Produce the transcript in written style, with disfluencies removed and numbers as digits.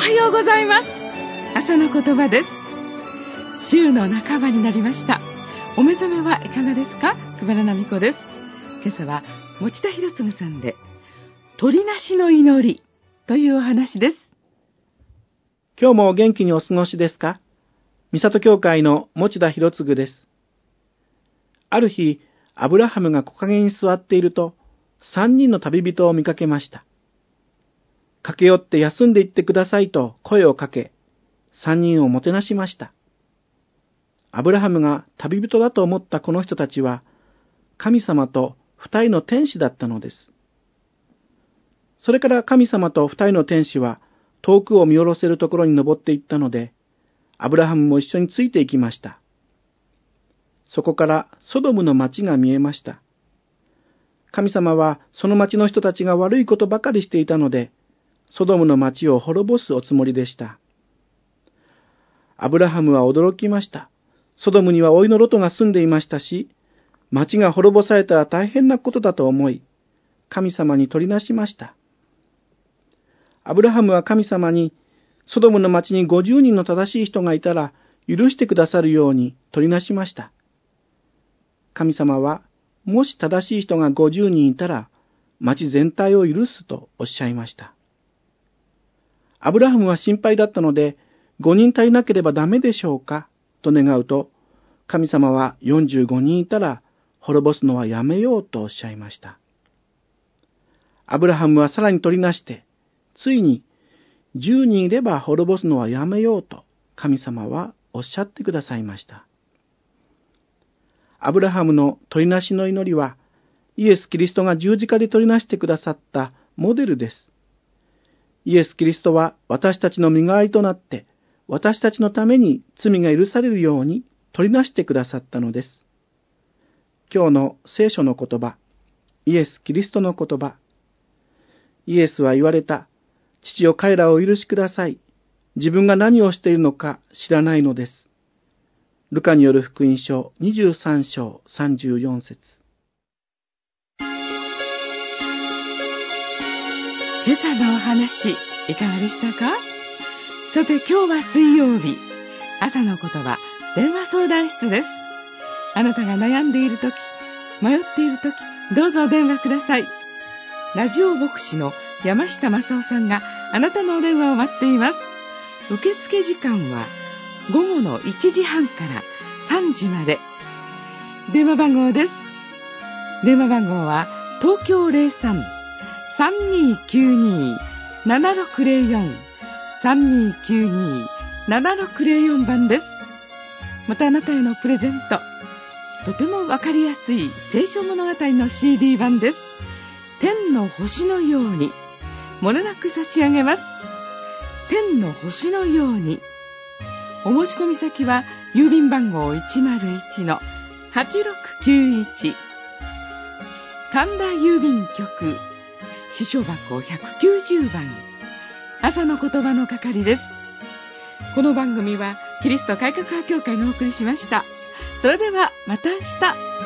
はようございます。朝の言葉です。週の半ばになりました。お目覚めはいかがですか？久原奈美子です。今朝は持田博次さんで鳥なしの祈りというお話です。 今日もお元気にお過ごしですか？三郷教会の持田博次です。ある日、アブラハムが木陰に座っていると、3人の旅人を見かけました。駆け寄って休んでいってくださいと声をかけ、3人をもてなしました。アブラハムが旅人だと思ったこの人たちは、神様と2人の天使だったのです。それから神様と2人の天使は、遠くを見下ろせるところに登っていったので、アブラハムも一緒についていきました。そこからソドムの町が見えました。神様はその町の人たちが悪いことばかりしていたので、ソドムの町を滅ぼすおつもりでした。アブラハムは驚きました。ソドムには甥のロトが住んでいましたし、町が滅ぼされたら大変なことだと思い、神様に取りなしました。アブラハムは神様に、ソドムの町に50人の正しい人がいたら許してくださるように取りなしました。神様は、もし正しい人が50人いたら、町全体を許すとおっしゃいました。アブラハムは心配だったので、5人足りなければダメでしょうかと願うと、神様は45人いたら滅ぼすのはやめようとおっしゃいました。アブラハムはさらに取りなして、ついに10人いれば滅ぼすのはやめようと神様はおっしゃってくださいました。アブラハムの取りなしの祈りは、イエス・キリストが十字架で取りなしてくださったモデルです。イエス・キリストは私たちの身代わりとなって、私たちのために罪が許されるように取りなしてくださったのです。今日の聖書の言葉、イエス・キリストの言葉。イエスは言われた。父よ、彼らをお許しください。自分が何をしているのか知らないのです。ルカによる福音書23章34節。 今朝のお話、いかがでしたか？さて、今日は水曜日。朝の言葉、電話相談室です。あなたが悩んでいるとき、迷っているとき、どうぞお電話ください。ラジオ牧師の山下正夫さんがあなたのお電話を待っています。受付時間は午後の1時半から3時まで。電話番号です。電話番号は東京 03-3292-7604 3292-7604 番です。またあなたへのプレゼント、とてもわかりやすい聖書物語の CD 版です。天の星のように、もれなく差し上げます。天の星のように。お申し込み先は郵便番号 101-8691 神田郵便局支所箱190番。朝の言葉の係です。この番組はキリスト改革派教会がお送りしました。それではまた明日。